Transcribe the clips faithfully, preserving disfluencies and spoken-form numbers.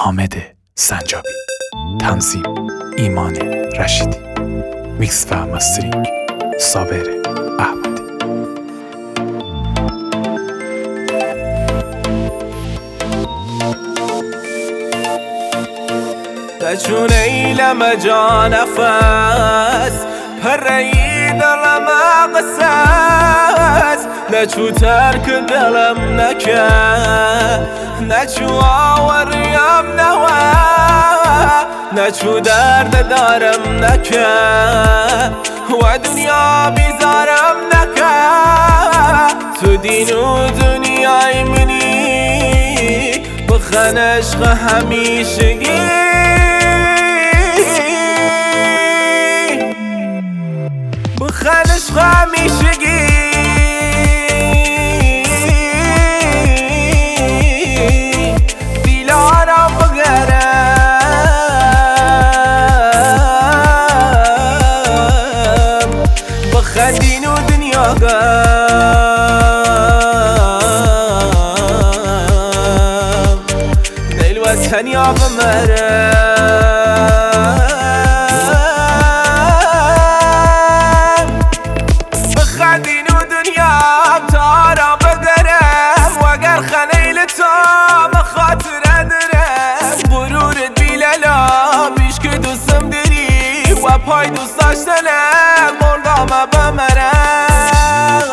حامد سنجابی، تنظیم ایمان رشیدی، میکس و مسترینگ صابر احمدی. چون ایلم جا نفس پرهی دلم قصص نچو ترک دلم نکه نچو آوریم نوه نچو درد دارم نکه و دنیا بیزارم نکه تو دین و دنیای منی بخن عشق همیشگی بخن عشق همیشگی دیلارم بگرم بخن دین و دنیا گم نیل وطن یا بمرم دین و دنیا تارا بدرم و اگر خنیل تا مخاطر درم غرورت بیلالا بیش که دوستم داری و پای دوست داشتنم مردام بمرم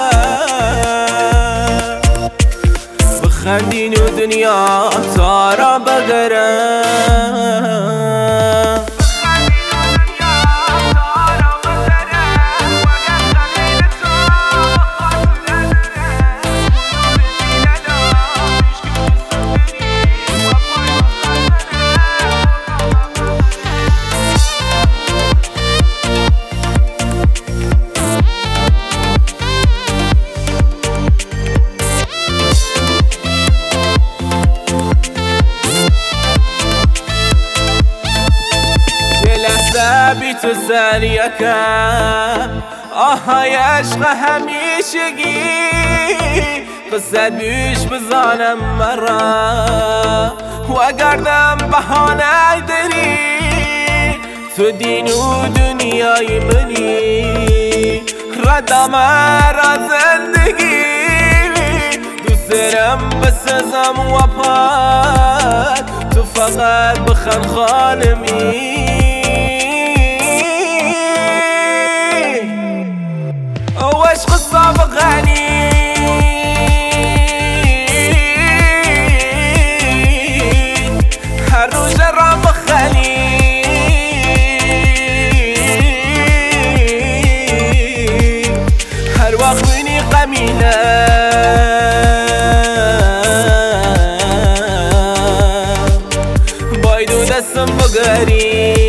بخندین و دنیا تارا بدرم بی تو سر یکم آهای عشق همیشگی قصه دوش بزانم مرا و گردم بهانه داری تو دین و دنیای منی ردم را زندگی دوست دارم بسازم و پاک تو فقط بخن خانمی وعشق الصابغ غني هالروج الرام خلي هالوقت مني قميلة بايدو دستم بقري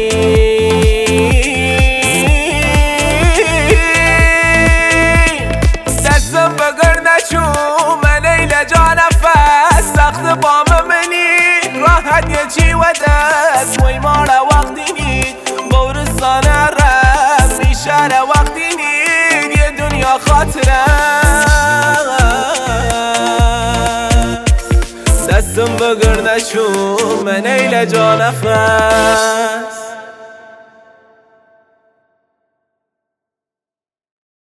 بام منی راحت یه چی و دست وی مارا وقتی نید بورستان رم میشاره وقتی نید یه دنیا خاطرست دستم بگرد نشون من ایل جا نفس